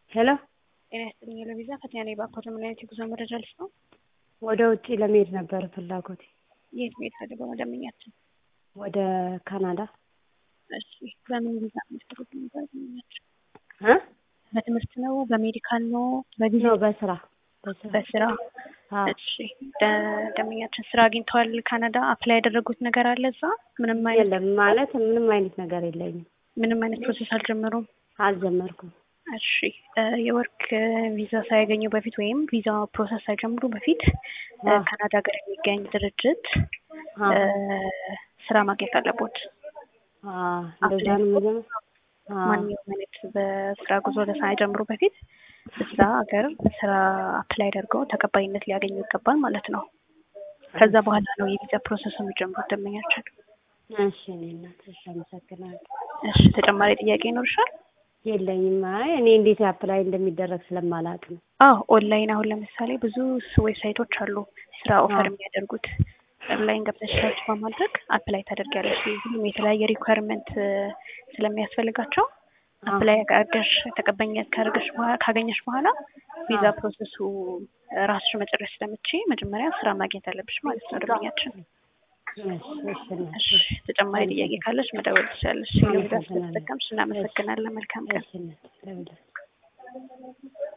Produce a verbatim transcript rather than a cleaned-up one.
ሄሎ ጤና ይስጥልኝ ለቪዛ ፈተና ላይ ባኮተ ምን አይነት የጉዞ መረጃ ልስ ነው? ወደ ውጪ ለመሄድ ነበር ፍላጎቴ። የት መሄድ ፈልገው መደምኛችን? ወደ ካናዳ። እሺ በምን ቪዛ መስጠት ነበር ደምኛችን? እ በትምህርት ነው በሜዲካል ነው በቪዛ ነው በስራ በስራ በስራ አዎ እሺ ደምኛችን ስራ አግኝተዋል ካናዳ አፕላይ ያደረጉት ነገር አለ እዛ? ምንም አይነት የለም ማለት ምንም አይነት ነገር የለኝም። ምንም አይነት ፕሮሰስ አልጀመሩም? አልጀመርኩም። እሺ የወርክ ቪዛ ሳያገኙ በፊት ወይም ቪዛ ፕሮሰስ ሳይጀምሩ በፊት ካናዳ ሀገር የሚገኝ ድርጅት ስራ ማግኘት አለቦት። አዎ እንደዛ ነው ማለት ማንኛውም አይነት በስራ ጉዞ ሳይጀምሩ በፊት እዛ ሀገር ስራ አፕላይ አድርገው ተቀባይነት ሊያገኙ ይገባል ማለት ነው። ከዛ በኋላ ነው የቪዛ ፕሮሰስ የሚጀምሩት ደምኛችን። እሺ እኔና እሺ አመሰግናለሁ። እሺ ተጨማሪ ጥያቄ ይኖርሻል? የለኝም። አይ እኔ እንዴት አፕላይ እንደሚደረግ ስለማላውቅ ነው። አዎ ኦንላይን አሁን ለምሳሌ ብዙ ዌብሳይቶች አሉ ስራ ኦፈር የሚያደርጉት። ኦንላይን ገብተሽ ሰርች በማድረግ አፕላይ ታደርጊያለሽ። ሁሉም የተለያየ ሪኳየርመንት ስለሚያስፈልጋቸው አፕላይ አድርገሽ ተቀባይነት ካደረግሽ በኋላ ካገኘሽ በኋላ ቪዛ ፕሮሰሱ ራስሽ መጨረስ ስለምትችይ መጀመሪያ ስራ ማግኘት አለብሽ ማለት ነው ደምኛችን። እሺ ተጨማሪ ጥያቄ ካለሽ መደወል ትችያለሽ። ስለዚህ ስለተጠቀምሽ እናመሰግናለን። መልካም ቀን።